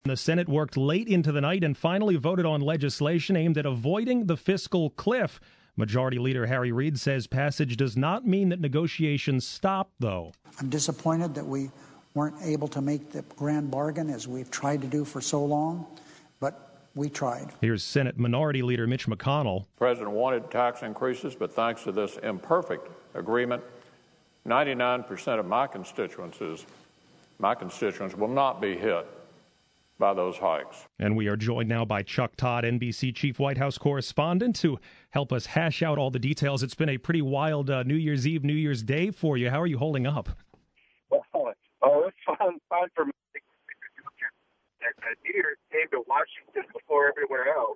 The Senate worked late into the night and finally voted on legislation aimed at avoiding the fiscal cliff. Majority Leader Harry Reid says passage does not mean that negotiations stop, though. I'm disappointed that we weren't able to make the grand bargain as we've tried to do for so long, but we tried. Here's Senate Minority Leader Mitch McConnell. The president wanted tax increases, but thanks to this imperfect agreement, 99% of my constituents will not be hit by those hikes. And we are joined now by Chuck Todd, NBC Chief White House Correspondent, to help us hash out all the details. It's been a pretty wild New Year's Eve, New Year's Day for you. How are you holding up? Oh, it's fun for me. New Year's came to Washington before everywhere else.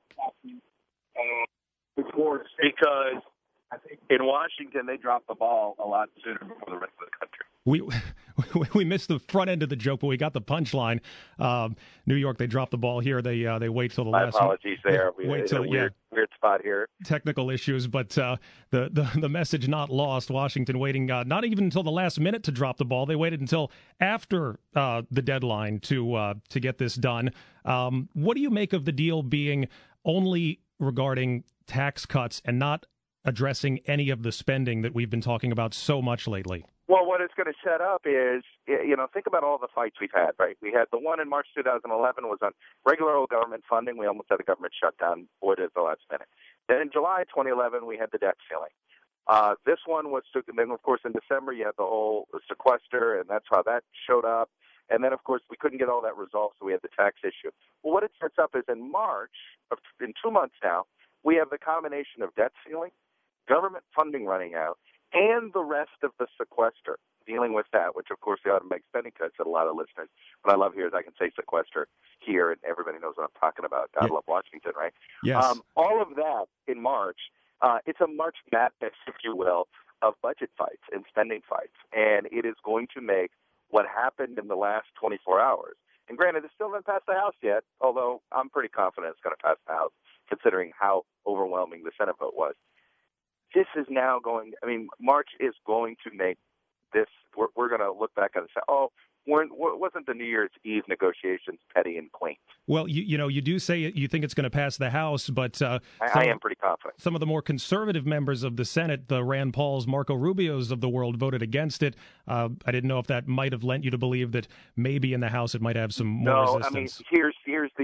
Because in Washington, they dropped the ball a lot sooner before the rest of the country. We missed the front end of the joke, but we got the punchline. New York, they dropped the ball here. They wait till the My last. Apologies there. Wait till weird spot here. Technical issues, but the message not lost. Washington waiting not even until the last minute to drop the ball. They waited until after the deadline to get this done. What do you make of the deal being only regarding tax cuts and not addressing any of the spending that we've been talking about so much lately? Well, what it's going to set up is, think about all the fights we've had, right? We had the one in March 2011 was on regular old government funding. We almost had the government shutdown, avoided at the last minute. Then in July 2011, we had the debt ceiling. This one was, then of course in December you had the whole sequester, and that's how that showed up. And then, of course, we couldn't get all that resolved, so we had the tax issue. Well, what it sets up is in March, in 2 months now, we have the combination of debt ceiling, government funding running out, and the rest of the sequester, dealing with that, which, of course, they ought to make spending cuts that a lot of listeners. What I love here is I can say sequester here, and everybody knows what I'm talking about. God love Washington, right? Yes. All of that in March, it's a March madness, if you will, of budget fights and spending fights. And it is going to make what happened in the last 24 hours. And granted, it still hasn't passed the House yet, although I'm pretty confident it's going to pass the House, considering how overwhelming the Senate vote was. This is now March is going to make this, we're going to look back and say, wasn't the New Year's Eve negotiations petty and quaint? Well, you do say you think it's going to pass the House, but I am pretty confident. Some of the more conservative members of the Senate, the Rand Pauls, Marco Rubios of the world, voted against it. I didn't know if that might have lent you to believe that maybe in the House it might have some more resistance. Here's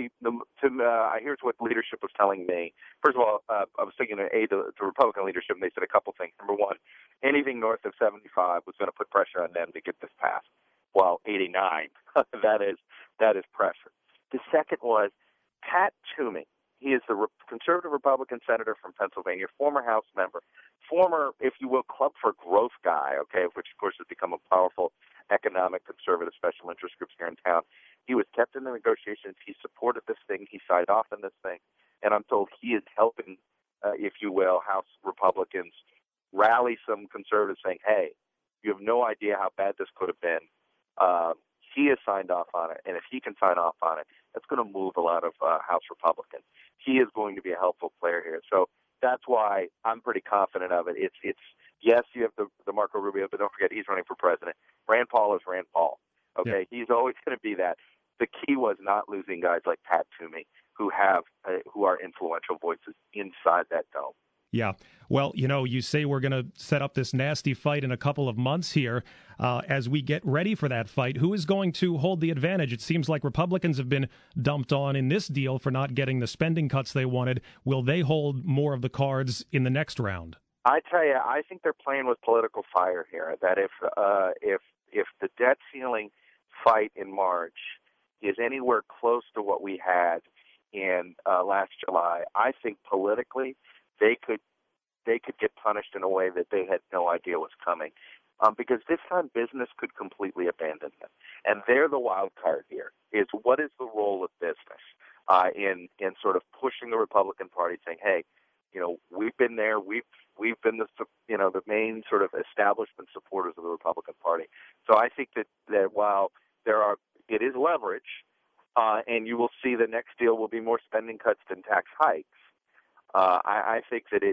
what leadership was telling me. First of all, I was thinking to Republican leadership, and they said a couple things. Number one, anything north of 75 was going to put pressure on them to get this passed. Well, 89, that is pressure. The second was Pat Toomey. He is the conservative Republican senator from Pennsylvania, former House member, former, if you will, Club for Growth guy, which, of course, has become a powerful economic conservative special interest groups here in town. He was kept in the negotiations. He supported this thing. He signed off on this thing. And I'm told he is helping, if you will, House Republicans rally some conservatives saying, hey, you have no idea how bad this could have been. He has signed off on it, and if he can sign off on it, that's going to move a lot of House Republicans. He is going to be a helpful player here. So that's why I'm pretty confident of it. It's yes, you have the Marco Rubio, but don't forget he's running for president. Rand Paul is Rand Paul. Okay, yeah. He's always going to be that. The key was not losing guys like Pat Toomey, who are influential voices inside that dome. Yeah. Well, you say we're going to set up this nasty fight in a couple of months here. As we get ready for that fight, who is going to hold the advantage? It seems like Republicans have been dumped on in this deal for not getting the spending cuts they wanted. Will they hold more of the cards in the next round? I tell you, I think they're playing with political fire here. That if the debt ceiling fight in March is anywhere close to what we had in last July, I think politically they could get punished in a way that they had no idea was coming, because this time business could completely abandon them, and they're the wild card here. Is what is the role of business in sort of pushing the Republican Party, saying, hey, we've been there, we've been the main sort of establishment supporters of the Republican Party. So I think that while it is leverage, and you will see the next deal will be more spending cuts than tax hikes. I think that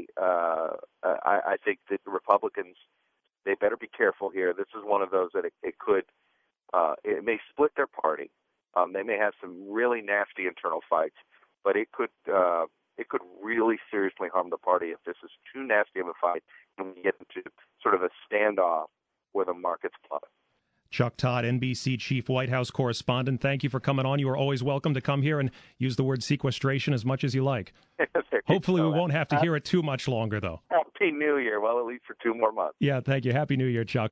I think that the Republicans, they better be careful here. This is one of those that it may split their party, They may have some really nasty internal fights, but it could really seriously harm the party if this is too nasty of a fight and we get into sort of a standoff where the markets plummet. Chuck Todd, NBC Chief White House Correspondent, thank you for coming on. You are always welcome to come here and use the word sequestration as much as you like. Hopefully we won't have to hear it too much longer, though. Happy New Year. Well, at least for 2 more months. Yeah, thank you. Happy New Year, Chuck.